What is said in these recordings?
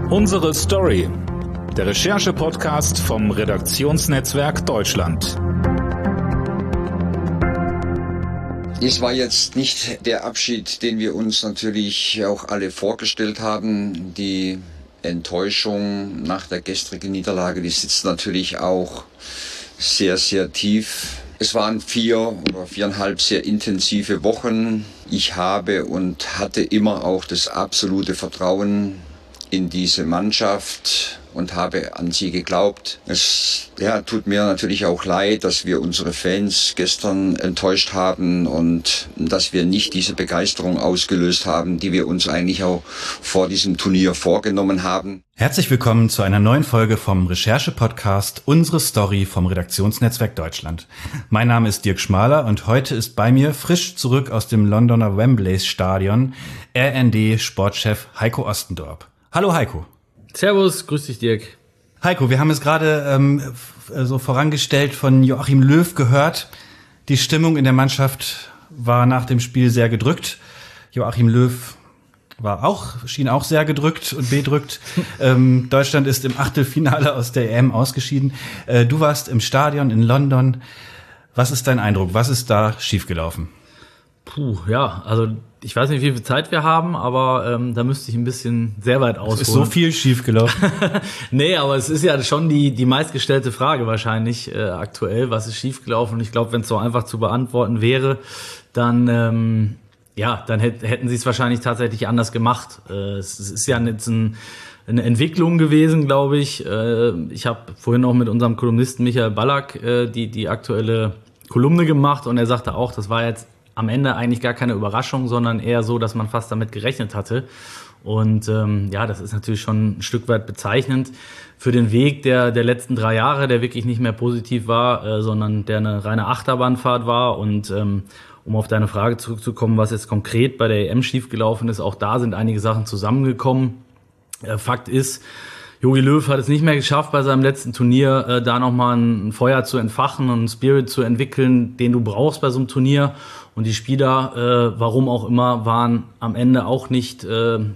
Unsere Story, der Recherche-Podcast vom Redaktionsnetzwerk Deutschland. Es war jetzt nicht der Abschied, den wir uns natürlich auch alle vorgestellt haben. Die Enttäuschung nach der gestrigen Niederlage, die sitzt natürlich auch sehr, sehr tief. Es waren 4 oder 4,5 sehr intensive Wochen. Ich habe und hatte immer auch das absolute Vertrauen in diese Mannschaft und habe an sie geglaubt. Es tut mir natürlich auch leid, dass wir unsere Fans gestern enttäuscht haben und dass wir nicht diese Begeisterung ausgelöst haben, die wir uns eigentlich auch vor diesem Turnier vorgenommen haben. Herzlich willkommen zu einer neuen Folge vom Recherche-Podcast Unsere Story vom Redaktionsnetzwerk Deutschland. Mein Name ist Dirk Schmaler und heute ist bei mir frisch zurück aus dem Londoner Wembley-Stadion RND-Sportchef Heiko Ostendorp. Hallo Heiko. Servus, grüß dich Dirk. Heiko, wir haben es gerade so vorangestellt von Joachim Löw gehört. Die Stimmung in der Mannschaft war nach dem Spiel sehr gedrückt. Joachim Löw schien auch sehr gedrückt und bedrückt. Deutschland ist im Achtelfinale aus der EM ausgeschieden. Du warst im Stadion in London. Was ist dein Eindruck? Was ist da schiefgelaufen? Also ich weiß nicht, wie viel Zeit wir haben, aber da müsste ich ein bisschen sehr weit ausholen. Es ist so viel schiefgelaufen. Nee, aber es ist ja schon die meistgestellte Frage wahrscheinlich aktuell. Was ist schiefgelaufen? Und ich glaube, wenn es so einfach zu beantworten wäre, dann hätten sie es wahrscheinlich tatsächlich anders gemacht. Es ist ja jetzt eine Entwicklung gewesen, glaube ich. Ich habe vorhin auch mit unserem Kolumnisten Michael Ballack die aktuelle Kolumne gemacht und er sagte auch, das war jetzt am Ende eigentlich gar keine Überraschung, sondern eher so, dass man fast damit gerechnet hatte. Und das ist natürlich schon ein Stück weit bezeichnend für den Weg der letzten 3 Jahre, der wirklich nicht mehr positiv war, sondern der eine reine Achterbahnfahrt war. Und um auf deine Frage zurückzukommen, was jetzt konkret bei der EM schiefgelaufen ist, auch da sind einige Sachen zusammengekommen. Fakt ist, Jogi Löw hat es nicht mehr geschafft, bei seinem letzten Turnier da nochmal ein Feuer zu entfachen und einen Spirit zu entwickeln, den du brauchst bei so einem Turnier. Und die Spieler, warum auch immer, waren am Ende auch nicht, in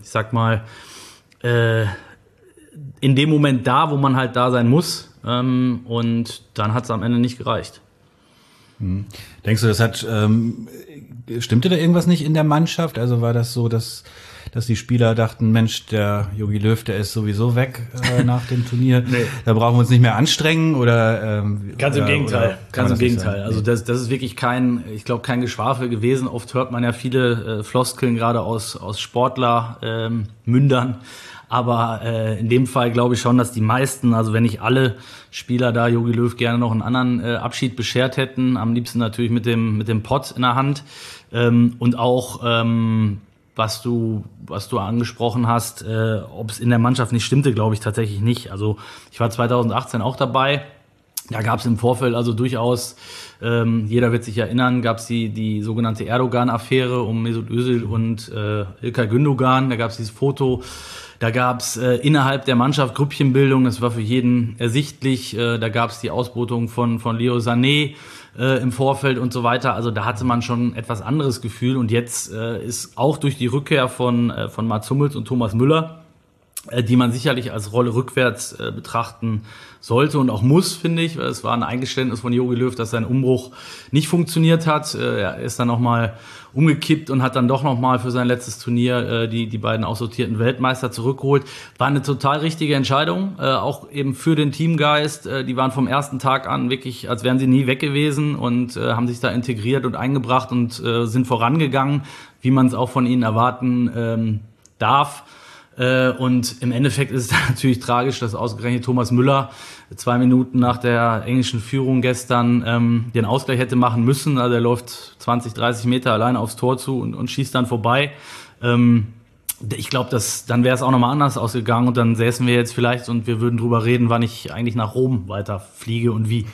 dem Moment da, wo man halt da sein muss. Und dann hat es am Ende nicht gereicht. Denkst du, stimmte da irgendwas nicht in der Mannschaft? Also war das so, dass die Spieler dachten, Mensch, der Jogi Löw, der ist sowieso weg nach dem Turnier. Nee. Da brauchen wir uns nicht mehr anstrengen oder? Ganz im Gegenteil. Ganz im Gegenteil. Also das ist wirklich kein Geschwafel gewesen. Oft hört man ja viele Floskeln gerade aus Sportlermündern. Aber in dem Fall glaube ich schon, dass die meisten, also wenn nicht alle Spieler da Jogi Löw gerne noch einen anderen Abschied beschert hätten, am liebsten natürlich mit dem Pott in der Hand. Und auch was du angesprochen hast, ob es in der Mannschaft nicht stimmte, glaube ich tatsächlich nicht. Also ich war 2018 auch dabei. Da gab es im Vorfeld also durchaus, jeder wird sich erinnern, gab es die sogenannte Erdogan-Affäre um Mesut Özil und İlkay Gündoğan. Da gab es dieses Foto. Da gab es innerhalb der Mannschaft Grüppchenbildung, das war für jeden ersichtlich. Da gab es die Ausbotung von Leo Sané im Vorfeld und so weiter. Also da hatte man schon etwas anderes Gefühl. Und jetzt ist auch durch die Rückkehr von Mats Hummels und Thomas Müller, die man sicherlich als Rolle rückwärts betrachten sollte und auch muss, finde ich. Weil es war ein Eingeständnis von Jogi Löw, dass sein Umbruch nicht funktioniert hat. Er ist dann nochmal umgekippt und hat dann doch nochmal für sein letztes Turnier die beiden aussortierten Weltmeister zurückgeholt. War eine total richtige Entscheidung, auch eben für den Teamgeist. Die waren vom ersten Tag an wirklich, als wären sie nie weg gewesen und haben sich da integriert und eingebracht und sind vorangegangen, wie man es auch von ihnen erwarten darf. Und im Endeffekt ist es natürlich tragisch, dass ausgerechnet Thomas Müller 2 Minuten nach der englischen Führung gestern den Ausgleich hätte machen müssen. Also er läuft 20, 30 Meter alleine aufs Tor zu und schießt dann vorbei. Ich glaube, dann wäre es auch nochmal anders ausgegangen und dann säßen wir jetzt vielleicht und wir würden drüber reden, wann ich eigentlich nach Rom weiter fliege und wie.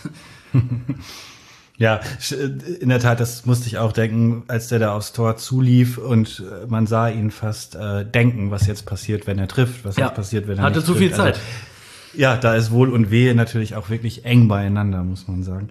Ja, in der Tat, das musste ich auch denken, als der da aufs Tor zulief und man sah ihn fast denken, was jetzt passiert, wenn er trifft, was jetzt passiert, wenn er hatte nicht zu trifft. viel Zeit. Ja, da ist Wohl und Wehe natürlich auch wirklich eng beieinander, muss man sagen.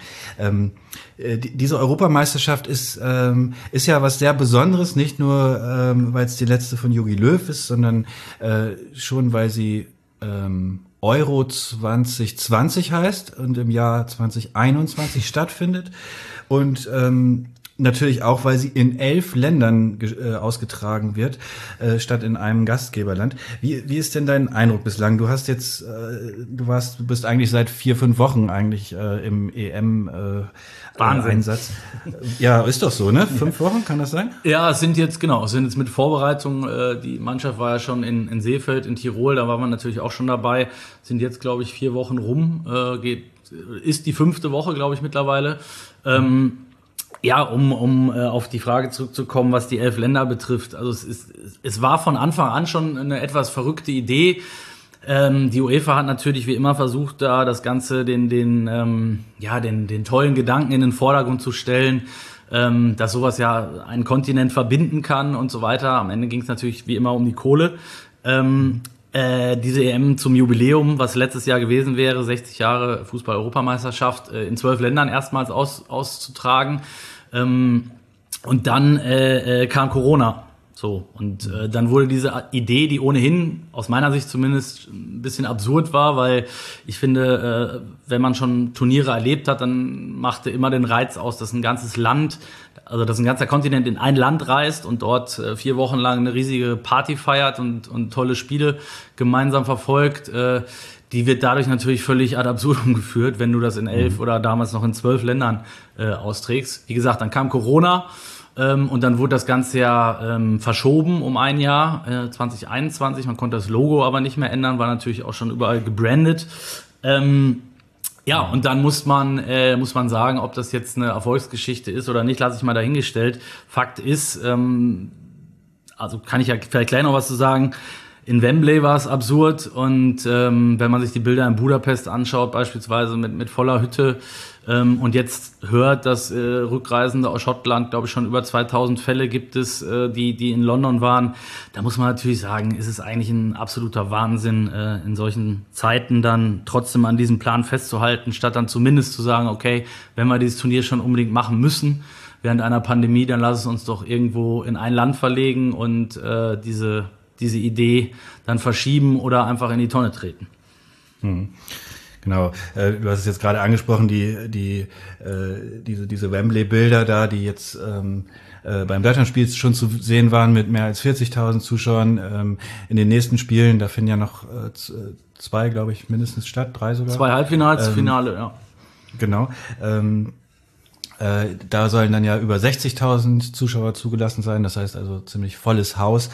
Diese Europameisterschaft ist ja was sehr Besonderes, nicht nur, weil es die letzte von Jogi Löw ist, sondern schon, weil sie Euro 2020 heißt und im Jahr 2021 stattfindet. Und natürlich auch, weil sie in 11 Ländern ausgetragen wird, statt in einem Gastgeberland. Wie ist denn dein Eindruck bislang? Du hast jetzt, du bist eigentlich seit 4-5 Wochen eigentlich im EM-Einsatz. Ja, ist doch so, ne? 5 Wochen, kann das sein? Ja, es sind jetzt mit Vorbereitung. Die Mannschaft war ja schon in Seefeld, in Tirol, da war man natürlich auch schon dabei. Sind jetzt, glaube ich, 4 Wochen rum. Ist die 5. Woche, glaube ich, mittlerweile. Ja, um auf die Frage zurückzukommen, was die 11 Länder betrifft. Also es war von Anfang an schon eine etwas verrückte Idee. Die UEFA hat natürlich wie immer versucht, da das Ganze den tollen Gedanken in den Vordergrund zu stellen, dass sowas ja einen Kontinent verbinden kann und so weiter. Am Ende ging es natürlich wie immer um die Kohle. Diese EM zum Jubiläum, was letztes Jahr gewesen wäre, 60 Jahre Fußball-Europameisterschaft, in 12 Ländern erstmals auszutragen. Und dann kam Corona. So, und dann wurde diese Idee, die ohnehin aus meiner Sicht zumindest ein bisschen absurd war, weil ich finde, wenn man schon Turniere erlebt hat, dann machte immer den Reiz aus, dass ein ganzes Land, also dass ein ganzer Kontinent in ein Land reist und dort 4 Wochen lang eine riesige Party feiert und tolle Spiele gemeinsam verfolgt. Die wird dadurch natürlich völlig ad absurdum geführt, wenn du das in 11 oder damals noch in 12 Ländern austrägst. Wie gesagt, dann kam Corona. Und dann wurde das Ganze ja verschoben um ein Jahr, 2021. Man konnte das Logo aber nicht mehr ändern, war natürlich auch schon überall gebrandet. Ja, und dann muss man sagen, ob das jetzt eine Erfolgsgeschichte ist oder nicht, lasse ich mal dahingestellt. Fakt ist, also kann ich ja vielleicht gleich noch was zu sagen, in Wembley war es absurd und wenn man sich die Bilder in Budapest anschaut, beispielsweise mit voller Hütte, und jetzt hört, dass Rückreisende aus Schottland, glaube ich, schon über 2000 Fälle gibt es, die in London waren. Da muss man natürlich sagen, ist es eigentlich ein absoluter Wahnsinn, in solchen Zeiten dann trotzdem an diesem Plan festzuhalten, statt dann zumindest zu sagen, okay, wenn wir dieses Turnier schon unbedingt machen müssen während einer Pandemie, dann lass es uns doch irgendwo in ein Land verlegen und diese Idee dann verschieben oder einfach in die Tonne treten. Genau, du hast es jetzt gerade angesprochen, diese Wembley-Bilder da, die jetzt beim Deutschlandspiel schon zu sehen waren mit mehr als 40.000 Zuschauern. In den nächsten Spielen, da finden ja noch 2, glaube ich, mindestens statt, 3 sogar. 2 Halbfinals, Finale, ja. Genau. Da sollen dann ja über 60.000 Zuschauer zugelassen sein, das heißt also ziemlich volles Haus.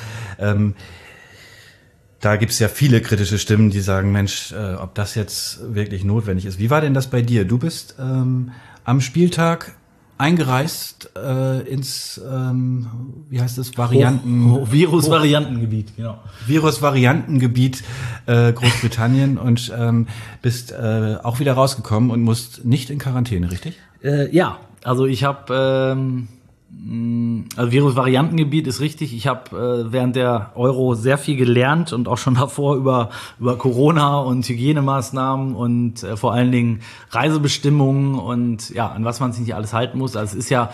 Da gibt's ja viele kritische Stimmen, die sagen, Mensch, ob das jetzt wirklich notwendig ist. Wie war denn das bei dir? Du bist am Spieltag eingereist ins, wie heißt es, Virus-Variantengebiet, genau. Virus-Variantengebiet Großbritannien und bist auch wieder rausgekommen und musst nicht in Quarantäne, richtig? Ja, also ich habe also Virus-Variantengebiet ist richtig. Ich habe während der Euro sehr viel gelernt und auch schon davor über Corona und Hygienemaßnahmen und vor allen Dingen Reisebestimmungen und ja, an was man sich nicht alles halten muss. Also es ist ja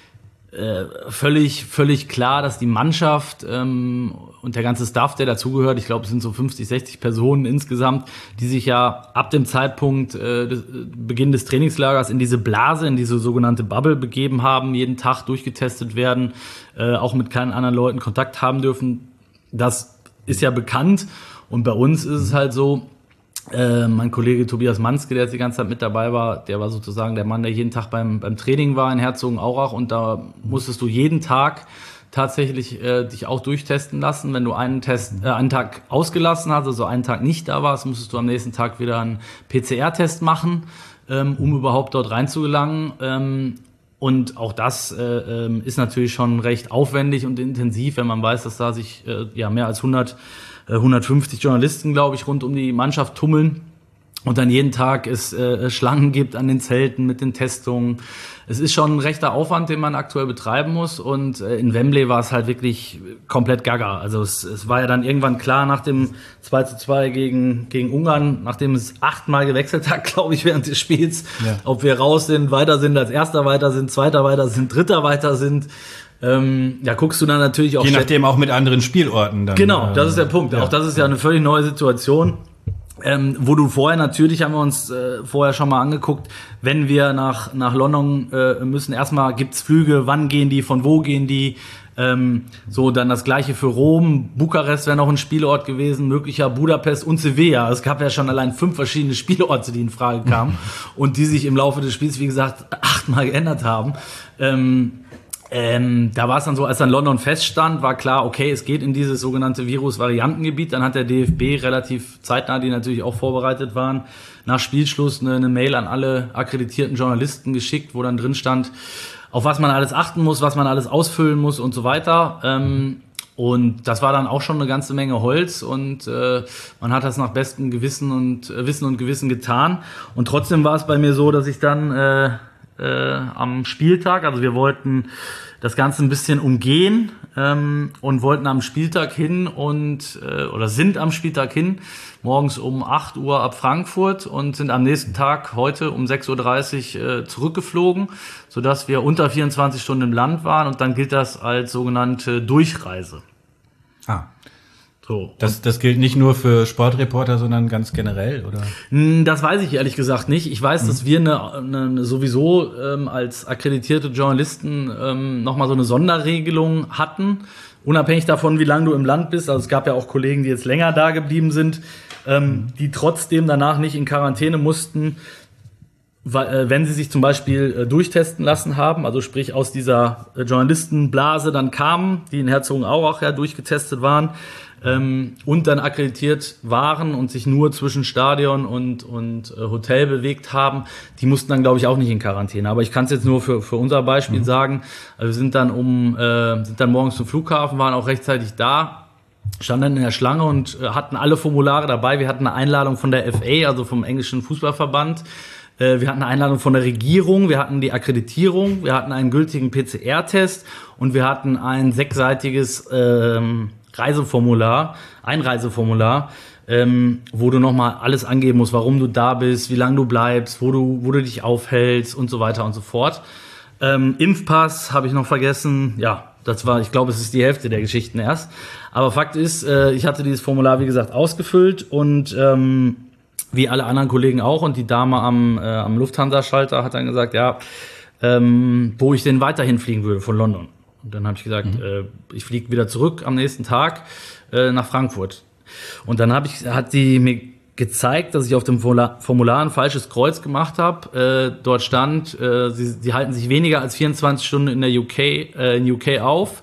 völlig klar, dass die Mannschaft und der ganze Staff, der dazugehört, ich glaube, es sind so 50, 60 Personen insgesamt, die sich ja ab dem Zeitpunkt Beginn des Trainingslagers in diese Blase, in diese sogenannte Bubble begeben haben, jeden Tag durchgetestet werden, auch mit keinen anderen Leuten Kontakt haben dürfen. Das ist ja bekannt und bei uns ist es halt so, mein Kollege Tobias Manske, der jetzt die ganze Zeit mit dabei war, der war sozusagen der Mann, der jeden Tag beim Training war in Herzogenaurach und da musstest du jeden Tag tatsächlich dich auch durchtesten lassen. Wenn du einen Tag ausgelassen hast, also einen Tag nicht da warst, musstest du am nächsten Tag wieder einen PCR-Test machen, um überhaupt dort reinzugelangen. Und auch das ist natürlich schon recht aufwendig und intensiv, wenn man weiß, dass da sich mehr als 150 Journalisten, glaube ich, rund um die Mannschaft tummeln. und dann jeden Tag es Schlangen gibt an den Zelten mit den Testungen. Es ist schon ein rechter Aufwand, den man aktuell betreiben muss, und in Wembley war es halt wirklich komplett gaga. Also es war ja dann irgendwann klar nach dem 2:2 gegen Ungarn, nachdem es 8-mal gewechselt hat, glaube ich, während des Spiels, ob wir raus sind, weiter sind, als Erster weiter sind, Zweiter weiter sind, Dritter weiter sind. Guckst du dann natürlich auch... Je nachdem auch mit anderen Spielorten dann. Genau, das ist der Punkt. Ja. Auch das ist ja eine völlig neue Situation. Wo du vorher, natürlich haben wir uns vorher schon mal angeguckt, wenn wir nach London müssen, erstmal gibt's Flüge, wann gehen die, von wo gehen die, so dann das gleiche für Rom, Bukarest wäre noch ein Spielort gewesen, möglicher Budapest und Sevilla. Es gab ja schon allein 5 verschiedene Spielorte, die in Frage kamen und die sich im Laufe des Spiels, wie gesagt, 8-mal geändert haben. Da war es dann so, als dann London feststand, war klar, okay, es geht in dieses sogenannte Virus-Variantengebiet. Dann hat der DFB relativ zeitnah, die natürlich auch vorbereitet waren, nach Spielschluss eine Mail an alle akkreditierten Journalisten geschickt, wo dann drin stand, auf was man alles achten muss, was man alles ausfüllen muss und so weiter. Und das war dann auch schon eine ganze Menge Holz, und man hat das nach bestem Wissen und Gewissen getan. Und trotzdem war es bei mir so, dass ich dann am Spieltag, also wir wollten das Ganze ein bisschen umgehen und wollten am Spieltag hin oder sind am Spieltag hin, morgens um 8 Uhr ab Frankfurt, und sind am nächsten Tag heute um 6:30 Uhr zurückgeflogen, sodass wir unter 24 Stunden im Land waren, und dann gilt das als sogenannte Durchreise. So. Das gilt nicht nur für Sportreporter, sondern ganz generell, oder? Das weiß ich ehrlich gesagt nicht. Ich weiß, dass wir sowieso als akkreditierte Journalisten nochmal so eine Sonderregelung hatten, unabhängig davon, wie lange du im Land bist. Also es gab ja auch Kollegen, die jetzt länger da geblieben sind, die trotzdem danach nicht in Quarantäne mussten, wenn sie sich zum Beispiel durchtesten lassen haben, also sprich aus dieser Journalistenblase dann kamen, die in Herzogenaurach ja durchgetestet waren, und dann akkreditiert waren und sich nur zwischen Stadion und Hotel bewegt haben, die mussten dann, glaube ich, auch nicht in Quarantäne. Aber ich kann es jetzt nur für unser Beispiel sagen. Also wir sind dann morgens zum Flughafen, waren auch rechtzeitig da, standen in der Schlange und hatten alle Formulare dabei. Wir hatten eine Einladung von der FA, also vom englischen Fußballverband. Wir hatten eine Einladung von der Regierung, wir hatten die Akkreditierung, wir hatten einen gültigen PCR-Test und wir hatten ein 6-seitiges Einreiseformular, wo du nochmal alles angeben musst, warum du da bist, wie lange du bleibst, wo du dich aufhältst und so weiter und so fort. Impfpass habe ich noch vergessen. Ja, ich glaube, es ist die Hälfte der Geschichten erst. Aber Fakt ist, ich hatte dieses Formular, wie gesagt, ausgefüllt und wie alle anderen Kollegen auch. Und die Dame am Lufthansa-Schalter hat dann gesagt, wo ich denn weiterhin fliegen würde von London. Und dann habe ich gesagt, ich fliege wieder zurück am nächsten Tag nach Frankfurt. Und dann hat sie mir gezeigt, dass ich auf dem Formular ein falsches Kreuz gemacht habe. Dort stand, sie halten sich weniger als 24 Stunden in der UK auf,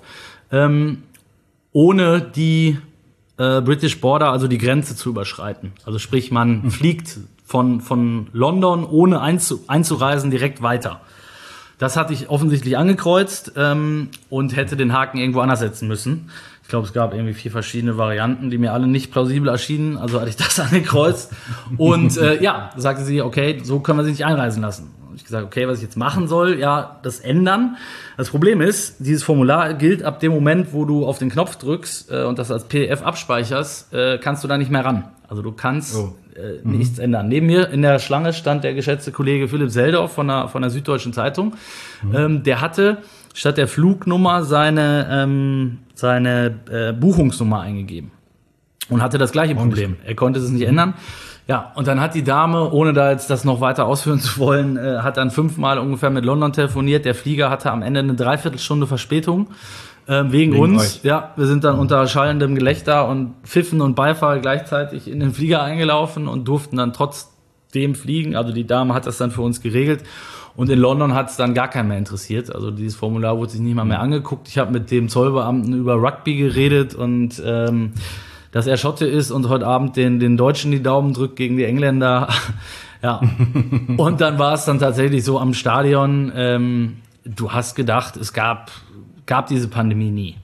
ohne die British Border, also die Grenze zu überschreiten. Also sprich, man fliegt von London, ohne einzureisen, direkt weiter. Das hatte ich offensichtlich angekreuzt und hätte den Haken irgendwo anders setzen müssen. Ich glaube, es gab irgendwie 4 verschiedene Varianten, die mir alle nicht plausibel erschienen. Also hatte ich das angekreuzt. Und sagte sie, okay, so können wir sie nicht einreisen lassen. Und ich gesagt, okay, was ich jetzt machen soll, das ändern. Das Problem ist, dieses Formular gilt ab dem Moment, wo du auf den Knopf drückst und das als PDF abspeicherst, kannst du da nicht mehr ran. Also du kannst nichts ändern. Neben mir in der Schlange stand der geschätzte Kollege Philipp Seldorf von der Süddeutschen Zeitung. Der hatte statt der Flugnummer seine Buchungsnummer eingegeben und hatte das gleiche Problem. Er konnte es nicht ändern. Ja, und dann hat die Dame, ohne da jetzt das noch weiter ausführen zu wollen, hat dann 5-mal ungefähr mit London telefoniert. Der Flieger hatte am Ende eine Dreiviertelstunde Verspätung. Wegen uns. Euch. Ja, wir sind dann unter schallendem Gelächter und Pfiffen und Beifall gleichzeitig in den Flieger eingelaufen und durften dann trotzdem fliegen. Also die Dame hat das dann für uns geregelt. Und in London hat es dann gar keinen mehr interessiert. Also dieses Formular wurde sich nicht mal mehr angeguckt. Ich habe mit dem Zollbeamten über Rugby geredet und dass er Schotte ist und heute Abend den Deutschen die Daumen drückt gegen die Engländer. Ja. Und dann war es dann tatsächlich so am Stadion. Du hast gedacht, es gab diese Pandemie nie.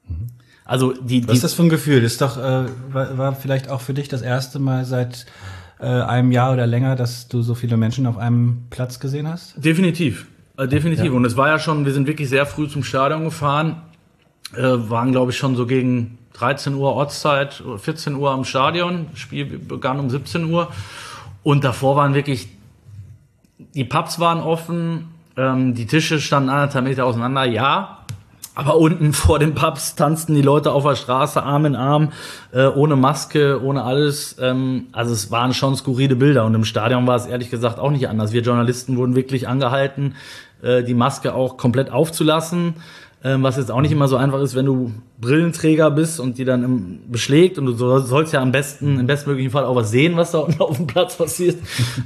Also was ist das für ein Gefühl? Das ist doch war vielleicht auch für dich das erste Mal seit einem Jahr oder länger, dass du so viele Menschen auf einem Platz gesehen hast? Definitiv. Definitiv. Ja. Und es war ja schon, wir sind wirklich sehr früh zum Stadion gefahren, waren, glaube ich, schon so gegen 13 Uhr Ortszeit, 14 Uhr am Stadion. Das Spiel begann um 17 Uhr. Und davor waren wirklich, die Pubs waren offen, die Tische standen 1,5 Meter auseinander, ja. Aber unten vor den Pubs tanzten die Leute auf der Straße, Arm in Arm, ohne Maske, ohne alles. Also es waren schon skurrile Bilder. Und im Stadion war es ehrlich gesagt auch nicht anders. Wir Journalisten wurden wirklich angehalten, die Maske auch komplett aufzulassen. Was jetzt auch nicht immer so einfach ist, wenn du Brillenträger bist und die dann beschlägt. Und du sollst ja im bestmöglichen Fall auch was sehen, was da unten auf dem Platz passiert.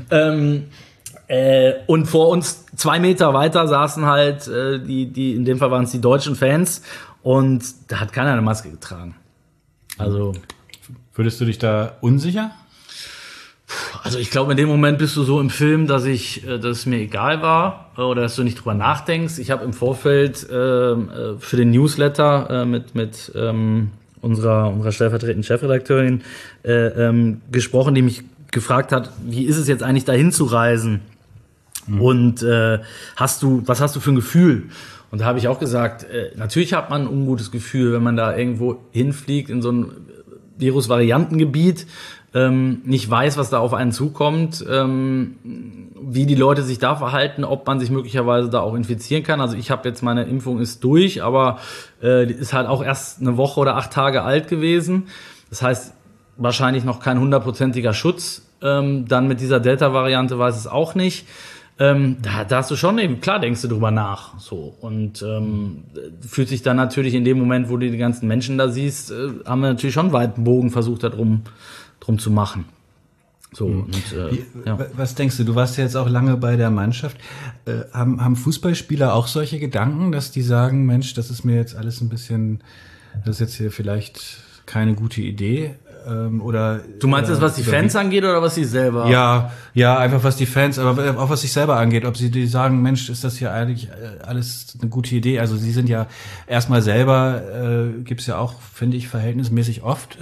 Und vor uns 2 Meter weiter saßen halt die in dem Fall waren es die deutschen Fans und da hat keiner eine Maske getragen. Also würdest du dich da unsicher? Also ich glaube, in dem Moment bist du so im Film, dass es mir egal war oder dass du nicht drüber nachdenkst. Ich habe im Vorfeld für den Newsletter mit unserer stellvertretenden Chefredakteurin gesprochen, die mich gefragt hat, wie ist es jetzt eigentlich dahin zu reisen? Und was hast du für ein Gefühl? Und da habe ich auch gesagt, natürlich hat man ein ungutes Gefühl, wenn man da irgendwo hinfliegt in so ein Virusvariantengebiet, nicht weiß, was da auf einen zukommt, wie die Leute sich da verhalten, ob man sich möglicherweise da auch infizieren kann. Also ich habe jetzt, meine Impfung ist durch, aber ist halt auch erst eine Woche oder 8 Tage alt gewesen. Das heißt, wahrscheinlich noch kein 100%iger Schutz. Dann mit dieser Delta-Variante weiß es auch nicht. Da hast du schon eben, klar denkst du drüber nach. So. Und fühlt sich dann natürlich in dem Moment, wo du die ganzen Menschen da siehst, haben wir natürlich schon einen weiten Bogen versucht, da drum zu machen. So, und, ja. Was denkst du? Du warst ja jetzt auch lange bei der Mannschaft. Haben Fußballspieler auch solche Gedanken, dass die sagen, Mensch, das ist mir jetzt alles ein bisschen, das ist jetzt hier vielleicht keine gute Idee? Oder du meinst das, was die Fans angeht oder was sie selber? Ja, einfach was die Fans, aber auch was sich selber angeht. Ob sie die sagen, Mensch, ist das hier eigentlich alles eine gute Idee? Also sie sind ja erstmal selber, gibt's ja auch, finde ich, verhältnismäßig oft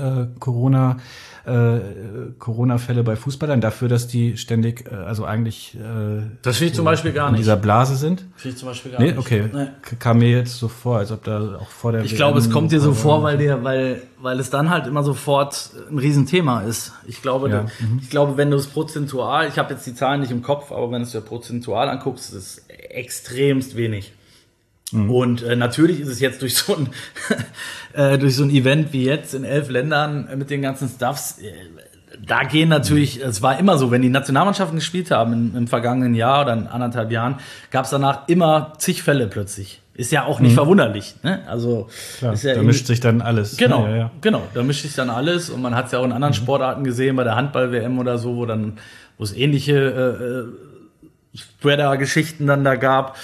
Corona-Fälle bei Fußballern dafür, dass die ständig, also eigentlich das finde ich zum Beispiel gar in nicht. dieser Blase sind. Finde ich zum Beispiel gar nicht. Okay. Nee. Kam mir jetzt so vor, als ob da auch vor der Ich glaube, es kommt dir so vor, weil es dann halt immer sofort ein Riesenthema ist. Ich glaube, wenn du es prozentual, ich habe jetzt die Zahlen nicht im Kopf, aber wenn du es dir prozentual anguckst, ist es extremst wenig. Und natürlich ist es jetzt durch so ein Event wie jetzt in 11 Ländern mit den ganzen Stuffs, da gehen natürlich, es war immer so, wenn die Nationalmannschaften gespielt haben im vergangenen Jahr oder in 1,5 Jahren, gab es danach immer zig Fälle plötzlich. Ist ja auch nicht verwunderlich. Ne? Also klar, ist ja da mischt sich dann alles. Genau, ja. Genau, da mischt sich dann alles und man hat es ja auch in anderen Sportarten gesehen, bei der Handball-WM oder so, wo es ähnliche Spreader-Geschichten dann da gab.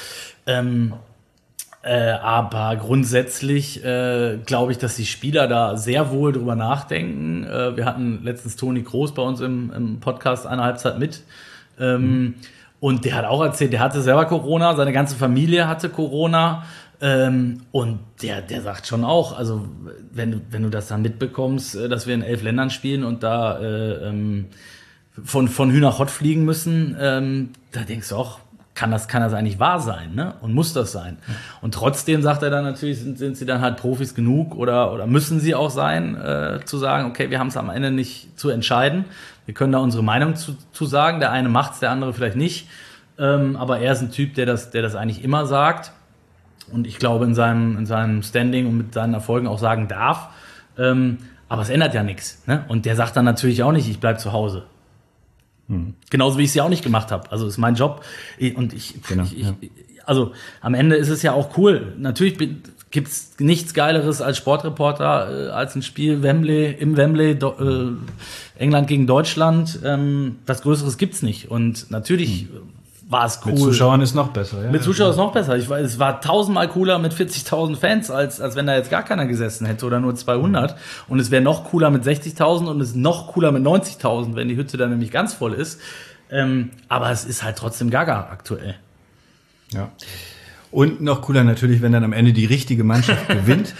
Aber grundsätzlich glaube ich, dass die Spieler da sehr wohl drüber nachdenken. Wir hatten letztens Toni Kroos bei uns im Podcast eine Halbzeit mit. Und der hat auch erzählt, der hatte selber Corona, seine ganze Familie hatte Corona. Und der sagt schon auch, also wenn du das dann mitbekommst, dass wir in 11 Ländern spielen und da von Hü nach Hott fliegen müssen, da denkst du auch, kann das eigentlich wahr sein, ne? Und muss das sein? Ja. Und trotzdem sagt er dann natürlich, sind sie dann halt Profis genug oder müssen sie auch sein, zu sagen, okay, wir haben es am Ende nicht zu entscheiden. Wir können da unsere Meinung zu sagen. Der eine macht's, der andere vielleicht nicht. Aber er ist ein Typ, der das eigentlich immer sagt. Und ich glaube, in seinem Standing und mit seinen Erfolgen auch sagen darf. Aber es ändert ja nichts, ne? Und der sagt dann natürlich auch nicht, ich bleib zu Hause. Genauso wie ich es ja auch nicht gemacht habe. Also ist mein Job. Also am Ende ist es ja auch cool. Natürlich gibt's nichts Geileres als Sportreporter als ein Spiel im Wembley, England gegen Deutschland. Was Größeres gibt's nicht. Und natürlich war es cool. Mit Zuschauern ist noch besser. Ja. Mit Zuschauern ist noch besser. Es war 1000-mal cooler mit 40.000 Fans, als wenn da jetzt gar keiner gesessen hätte oder nur 200. Und es wäre noch cooler mit 60.000 und es ist noch cooler mit 90.000, wenn die Hütte dann nämlich ganz voll ist. Aber es ist halt trotzdem gaga aktuell. Ja. Und noch cooler natürlich, wenn dann am Ende die richtige Mannschaft gewinnt.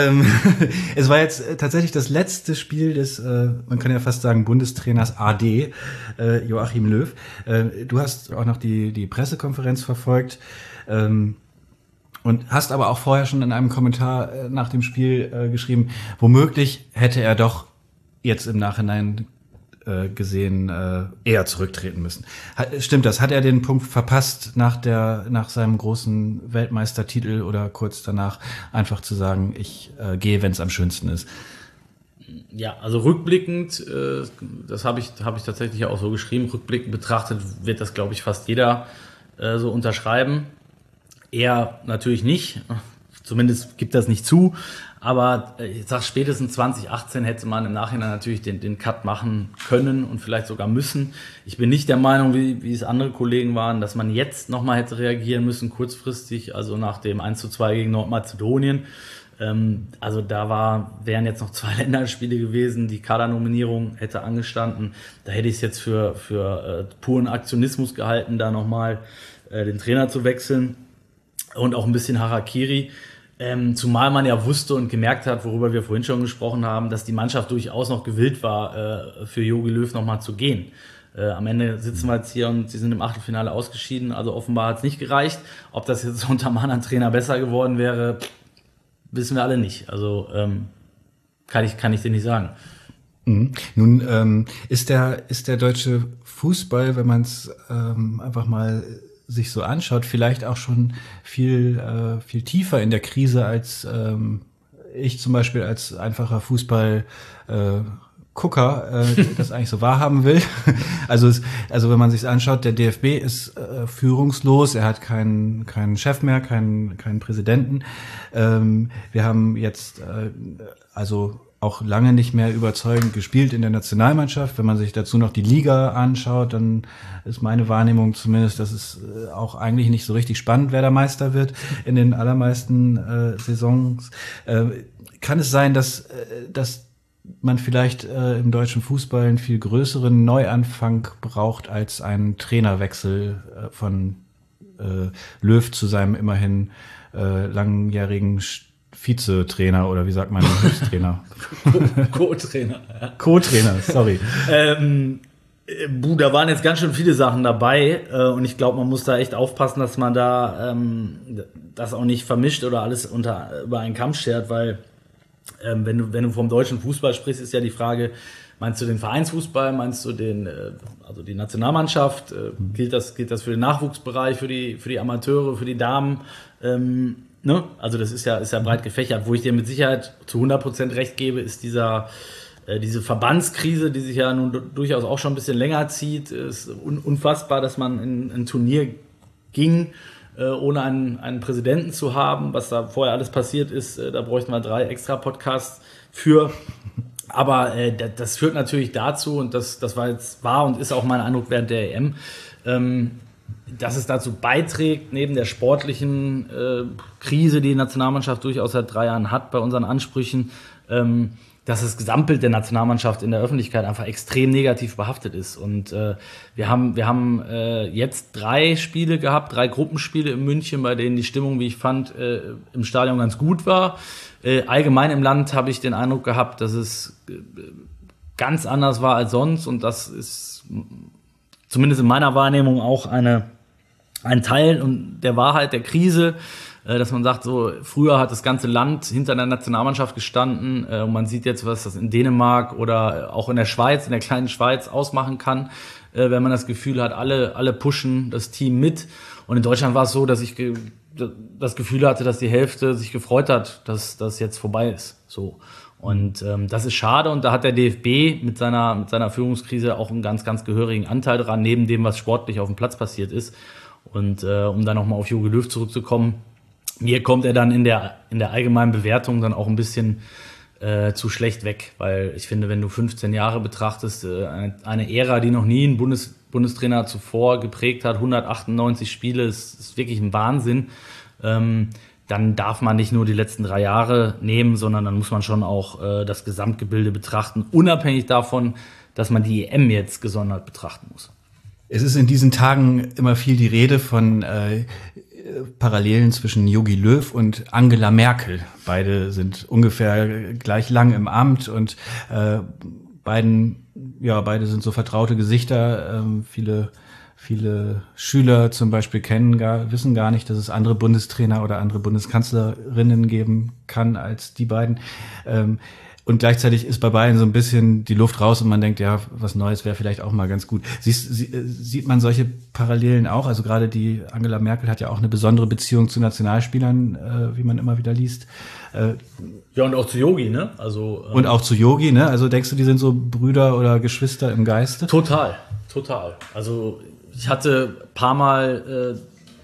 Es war jetzt tatsächlich das letzte Spiel des, man kann ja fast sagen, Bundestrainers AD, Joachim Löw. Du hast auch noch die Pressekonferenz verfolgt und hast aber auch vorher schon in einem Kommentar nach dem Spiel geschrieben, womöglich hätte er doch jetzt im Nachhinein gesehen eher zurücktreten müssen. Stimmt das? Hat er den Punkt verpasst, nach seinem großen Weltmeistertitel oder kurz danach einfach zu sagen, ich gehe, wenn es am schönsten ist? Ja, also rückblickend, das habe ich tatsächlich auch so geschrieben, rückblickend betrachtet wird das, glaube ich, fast jeder so unterschreiben. Er natürlich nicht, zumindest gibt das nicht zu. Aber ich sag, spätestens 2018 hätte man im Nachhinein natürlich den Cut machen können und vielleicht sogar müssen. Ich bin nicht der Meinung, wie es andere Kollegen waren, dass man jetzt nochmal hätte reagieren müssen, kurzfristig, also nach dem 1:2 gegen Nordmazedonien. Also da wären jetzt noch 2 Länderspiele gewesen, die Kadernominierung hätte angestanden. Da hätte ich es jetzt für puren Aktionismus gehalten, da nochmal den Trainer zu wechseln und auch ein bisschen Harakiri. Zumal man ja wusste und gemerkt hat, worüber wir vorhin schon gesprochen haben, dass die Mannschaft durchaus noch gewillt war, für Jogi Löw nochmal zu gehen. Am Ende sitzen wir jetzt hier und sie sind im Achtelfinale ausgeschieden, also offenbar hat es nicht gereicht. Ob das jetzt unter einem anderen Trainer besser geworden wäre, wissen wir alle nicht. Also kann ich dir nicht sagen. Mhm. Nun ist der deutsche Fußball, wenn man es einfach mal sich so anschaut, vielleicht auch schon viel tiefer in der Krise, als ich zum Beispiel als einfacher Fußball-Gucker das eigentlich so wahrhaben will. Also wenn man sich anschaut, der DFB ist führungslos, er hat keinen Chef mehr, keinen Präsidenten. Wir haben jetzt also auch lange nicht mehr überzeugend gespielt in der Nationalmannschaft. Wenn man sich dazu noch die Liga anschaut, dann ist meine Wahrnehmung zumindest, dass es auch eigentlich nicht so richtig spannend, wer da Meister wird in den allermeisten Saisons. Kann es sein, dass man vielleicht im deutschen Fußball einen viel größeren Neuanfang braucht als einen Trainerwechsel von Löw zu seinem immerhin langjährigen Vize-Trainer oder wie sagt man, Trainer? Co-Trainer. Ja. Co-Trainer, sorry. Da waren jetzt ganz schön viele Sachen dabei und ich glaube, man muss da echt aufpassen, dass man da das auch nicht vermischt oder alles über einen Kamm schert, weil wenn du vom deutschen Fußball sprichst, ist ja die Frage, meinst du den Vereinsfußball, meinst du also die Nationalmannschaft, gilt das für den Nachwuchsbereich, für die Amateure, für die Damen, ne? Also das ist ja breit gefächert. Wo ich dir mit Sicherheit zu 100% recht gebe, ist diese Verbandskrise, die sich ja nun durchaus auch schon ein bisschen länger zieht. Es ist unfassbar, dass man in ein Turnier ging, ohne einen Präsidenten zu haben. Was da vorher alles passiert ist, da bräuchten wir 3 extra Podcasts für. Aber das führt natürlich dazu, und das war und ist auch mein Eindruck während der EM, dass es dazu beiträgt, neben der sportlichen Krise, die Nationalmannschaft durchaus seit 3 Jahren hat bei unseren Ansprüchen, dass das Gesamtbild der Nationalmannschaft in der Öffentlichkeit einfach extrem negativ behaftet ist. Und wir haben jetzt 3 Spiele gehabt, 3 Gruppenspiele in München, bei denen die Stimmung, wie ich fand, im Stadion ganz gut war. Allgemein im Land habe ich den Eindruck gehabt, dass es ganz anders war als sonst. Und das ist zumindest in meiner Wahrnehmung auch ein Teil der Wahrheit der Krise, dass man sagt, so früher hat das ganze Land hinter der Nationalmannschaft gestanden und man sieht jetzt, was das in Dänemark oder auch in der Schweiz, in der kleinen Schweiz ausmachen kann, wenn man das Gefühl hat, alle pushen das Team mit. Und in Deutschland war es so, dass ich das Gefühl hatte, dass die Hälfte sich gefreut hat, dass das jetzt vorbei ist. So. Und das ist schade, und da hat der DFB mit seiner Führungskrise auch einen ganz, ganz gehörigen Anteil dran, neben dem, was sportlich auf dem Platz passiert ist. Und um dann nochmal auf Jogi Löw zurückzukommen, mir kommt er dann in der allgemeinen Bewertung dann auch ein bisschen zu schlecht weg, weil ich finde, wenn du 15 Jahre betrachtest, eine Ära, die noch nie ein Bundestrainer zuvor geprägt hat, 198 Spiele, ist wirklich ein Wahnsinn, dann darf man nicht nur die letzten 3 Jahre nehmen, sondern dann muss man schon auch das Gesamtgebilde betrachten, unabhängig davon, dass man die EM jetzt gesondert betrachten muss. Es ist in diesen Tagen immer viel die Rede von Parallelen zwischen Jogi Löw und Angela Merkel. Beide sind ungefähr gleich lang im Amt und beide sind so vertraute Gesichter. Viele Schüler zum Beispiel wissen gar nicht, dass es andere Bundestrainer oder andere Bundeskanzlerinnen geben kann als die beiden. Und gleichzeitig ist bei beiden so ein bisschen die Luft raus und man denkt, ja, was Neues wäre vielleicht auch mal ganz gut. Sieht man solche Parallelen auch? Also gerade die Angela Merkel hat ja auch eine besondere Beziehung zu Nationalspielern, wie man immer wieder liest. Ja, und auch zu Yogi, ne? Und auch zu Yogi, ne? Also denkst du, die sind so Brüder oder Geschwister im Geiste? Total. Also ich hatte ein paar Mal,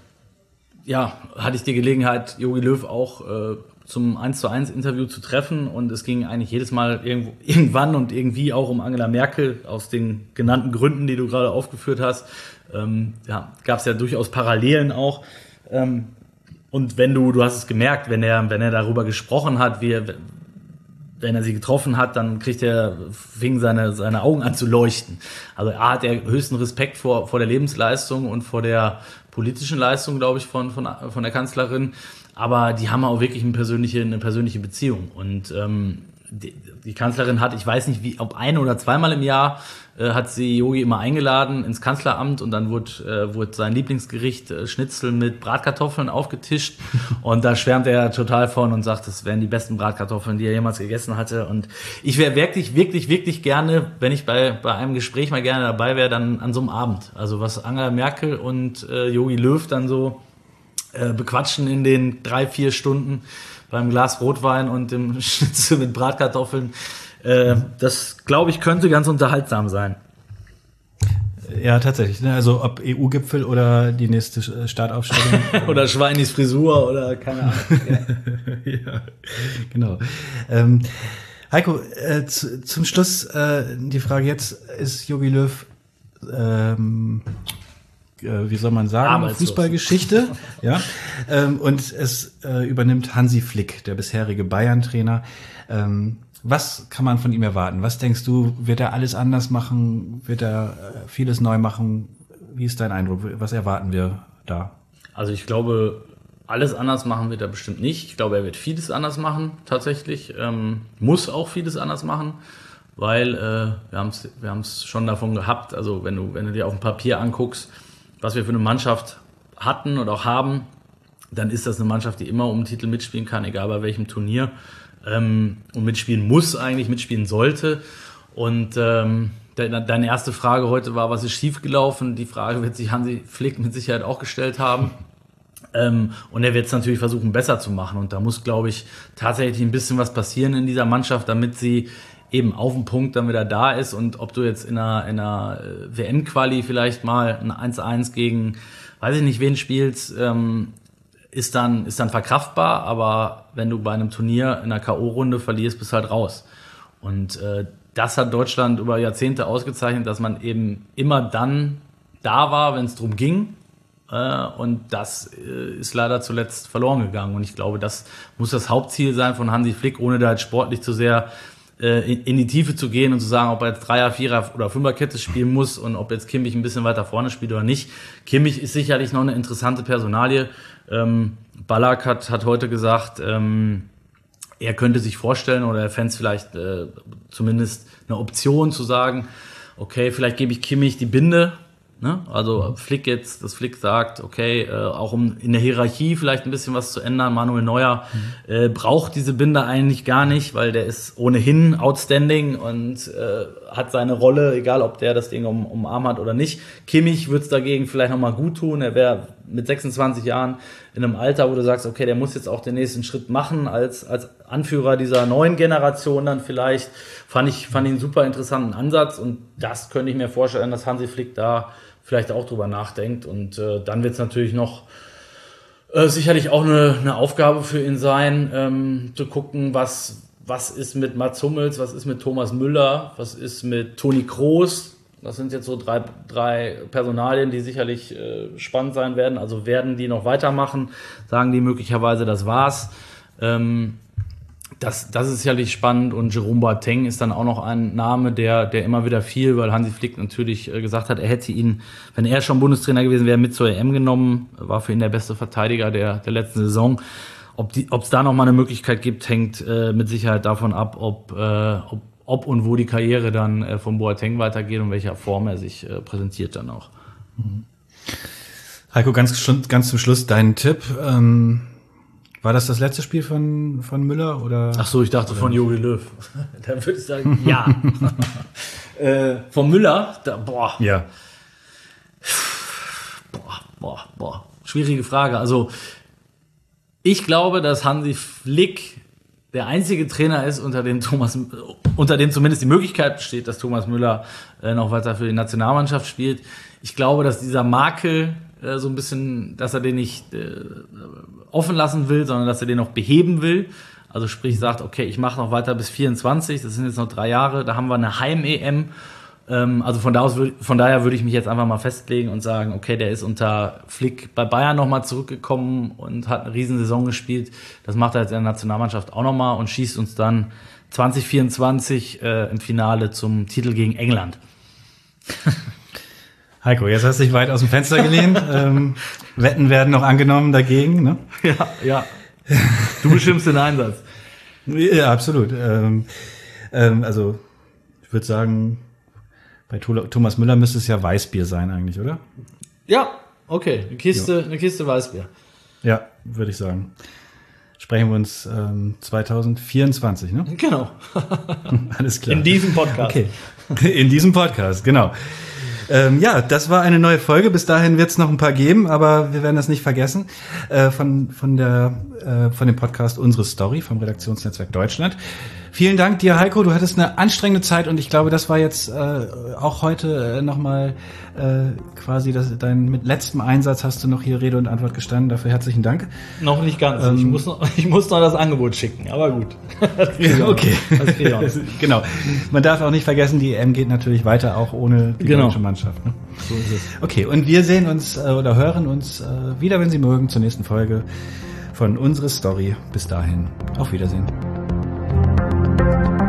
hatte ich die Gelegenheit, Jogi Löw auch zum 1:1 Interview zu treffen und es ging eigentlich jedes Mal irgendwann und irgendwie auch um Angela Merkel aus den genannten Gründen, die du gerade aufgeführt hast. Gab es ja durchaus Parallelen auch. Und du hast es gemerkt, wenn er darüber gesprochen hat, wenn er sie getroffen hat, dann fing seine Augen an zu leuchten. Also hat er höchsten Respekt vor der Lebensleistung und vor der politischen Leistung, glaube ich, von der Kanzlerin. Aber die haben auch wirklich eine persönliche Beziehung. Und die Kanzlerin hat, ich weiß nicht, ob ein- oder zweimal im Jahr, hat sie Yogi immer eingeladen ins Kanzleramt und dann wurde sein Lieblingsgericht Schnitzel mit Bratkartoffeln aufgetischt und da schwärmt er total von und sagt, das wären die besten Bratkartoffeln, die er jemals gegessen hatte. Und ich wäre wirklich, wirklich, wirklich gerne, wenn ich bei einem Gespräch mal gerne dabei wäre, dann an so einem Abend. Also was Angela Merkel und Jogi Löw dann so bequatschen in den 3-4 Stunden beim Glas Rotwein und dem Schnitzel mit Bratkartoffeln. Das, glaube ich, könnte ganz unterhaltsam sein. Ja, tatsächlich. Ne? Also ob EU-Gipfel oder die nächste Startaufstellung. Oder Schweinis Frisur oder keine Ahnung. Ja, genau. Heiko, zum Schluss die Frage jetzt, ist Jogi Löw wie soll man sagen, Fußballgeschichte. Ja. Und es übernimmt Hansi Flick, der bisherige Bayern-Trainer. Was kann man von ihm erwarten? Was denkst du, wird er alles anders machen? Wird er vieles neu machen? Wie ist dein Eindruck? Was erwarten wir da? Also ich glaube, alles anders machen wird er bestimmt nicht. Ich glaube, er wird vieles anders machen, tatsächlich. Muss auch vieles anders machen, weil wir haben es schon davon gehabt. Also wenn du dir auf dem Papier anguckst, was wir für eine Mannschaft hatten und auch haben, dann ist das eine Mannschaft, die immer um den Titel mitspielen kann, egal bei welchem Turnier. Und mitspielen sollte. Und deine erste Frage heute war, was ist schiefgelaufen? Die Frage wird sich Hansi Flick mit Sicherheit auch gestellt haben. Und er wird es natürlich versuchen, besser zu machen. Und da muss, glaube ich, tatsächlich ein bisschen was passieren in dieser Mannschaft, damit sie eben auf dem Punkt dann wieder da ist. Und ob du jetzt in einer WM-Quali vielleicht mal ein 1:1 gegen, weiß ich nicht wen spielst, ist dann verkraftbar, aber wenn du bei einem Turnier in einer K.O.-Runde verlierst, bist du halt raus. Und das hat Deutschland über Jahrzehnte ausgezeichnet, dass man eben immer dann da war, wenn es darum ging. Und das ist leider zuletzt verloren gegangen. Und ich glaube, das muss das Hauptziel sein von Hansi Flick, ohne da jetzt sportlich zu sehr in die Tiefe zu gehen und zu sagen, ob er jetzt 3er, 4er oder 5er-Kette spielen muss und ob jetzt Kimmich ein bisschen weiter vorne spielt oder nicht. Kimmich ist sicherlich noch eine interessante Personalie. Ballack hat heute gesagt, er könnte sich vorstellen oder er fände es vielleicht zumindest eine Option zu sagen, okay, vielleicht gebe ich Kimmich die Binde. Ne? Also dass Flick sagt, okay, auch um in der Hierarchie vielleicht ein bisschen was zu ändern. Manuel Neuer braucht diese Binde eigentlich gar nicht, weil der ist ohnehin outstanding und hat seine Rolle, egal ob der das Ding um Arm hat oder nicht. Kimmich würde es dagegen vielleicht nochmal gut tun. Er wäre mit 26 Jahren in einem Alter, wo du sagst, okay, der muss jetzt auch den nächsten Schritt machen als Anführer dieser neuen Generation dann vielleicht. Fand ich einen super interessanten Ansatz und das könnte ich mir vorstellen, dass Hansi Flick da vielleicht auch drüber nachdenkt. Und dann wird es natürlich noch sicherlich auch eine Aufgabe für ihn sein, zu gucken, was ist mit Mats Hummels, was ist mit Thomas Müller, was ist mit Toni Kroos. Das sind jetzt so drei Personalien, die sicherlich spannend sein werden. Also werden die noch weitermachen? Sagen die möglicherweise, das war's? Das ist sicherlich spannend und Jerome Boateng ist dann auch noch ein Name, der immer wieder fiel, weil Hansi Flick natürlich gesagt hat, er hätte ihn, wenn er schon Bundestrainer gewesen wäre, mit zur EM genommen, war für ihn der beste Verteidiger der letzten Saison. Ob es da noch mal eine Möglichkeit gibt, hängt mit Sicherheit davon ab, ob und wo die Karriere dann von Boateng weitergeht und welcher Form er sich präsentiert dann auch. Heiko, ganz zum Schluss dein Tipp. War das letzte Spiel von Müller oder? Ach so, ich dachte von Jogi Löw. Da würde ich sagen, ja. Von Müller, Ja. Boah. Schwierige Frage. Also, ich glaube, dass Hansi Flick der einzige Trainer ist, unter dem zumindest die Möglichkeit besteht, dass Thomas Müller noch weiter für die Nationalmannschaft spielt. Ich glaube, dass dieser Makel so ein bisschen, dass er den nicht offen lassen will, sondern dass er den noch beheben will. Also sprich sagt, okay, ich mache noch weiter bis 24, das sind jetzt noch 3 Jahre, da haben wir eine Heim-EM. Also von daher würde ich mich jetzt einfach mal festlegen und sagen, okay, der ist unter Flick bei Bayern nochmal zurückgekommen und hat eine Riesensaison gespielt. Das macht er jetzt in der Nationalmannschaft auch nochmal und schießt uns dann 2024 im Finale zum Titel gegen England. Heiko, jetzt hast du dich weit aus dem Fenster gelehnt. Wetten werden noch angenommen dagegen, ne? Ja. Du bestimmst den Einsatz. Ja, absolut. Also ich würde sagen, bei Thomas Müller müsste es ja Weißbier sein eigentlich, oder? Ja, okay. Eine Kiste Weißbier. Ja, würde ich sagen. Sprechen wir uns 2024, ne? Genau. Alles klar. In diesem Podcast. Okay. In diesem Podcast, genau. Ja, das war eine neue Folge. Bis dahin wird es noch ein paar geben, aber wir werden das nicht vergessen. Von dem Podcast Unsere Story vom Redaktionsnetzwerk Deutschland. Vielen Dank dir, Heiko. Du hattest eine anstrengende Zeit und ich glaube, das war jetzt auch heute nochmal quasi dein mit letztem Einsatz hast du noch hier Rede und Antwort gestanden. Dafür herzlichen Dank. Noch nicht ganz. Ich muss noch das Angebot schicken, aber gut. Okay. Genau. Man darf auch nicht vergessen, die EM geht natürlich weiter, auch ohne die deutsche Mannschaft. Ne? So ist es. Okay, und wir sehen uns oder hören uns wieder, wenn Sie mögen, zur nächsten Folge von Unsere Story. Bis dahin, auf Wiedersehen.